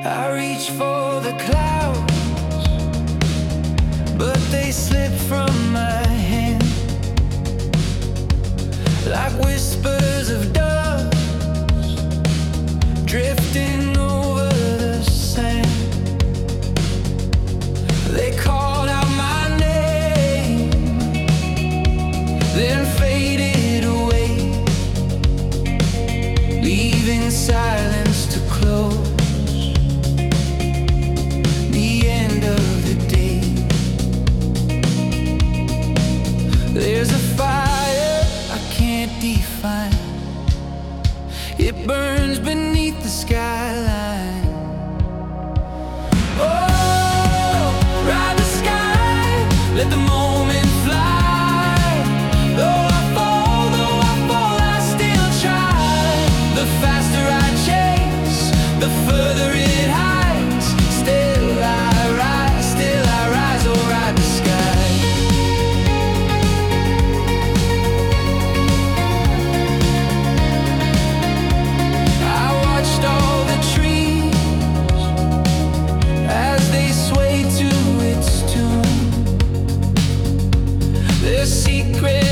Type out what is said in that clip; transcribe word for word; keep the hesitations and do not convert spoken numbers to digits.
I reach for the clouds, but they slip from my hand like whispers of doves drifting over the sand. They called out my name, then faded away, leaving silence to close the end of the day. There's a fire I can't define, it burns beneath the skyline. Oh, ride the sky, let the moment fly. Though I fall, though I fall, I still try. The faster I chase, the further it hides. Still I rise, still I rise, oh ride the sky. I watched all the trees as they sway to its tune. Their secret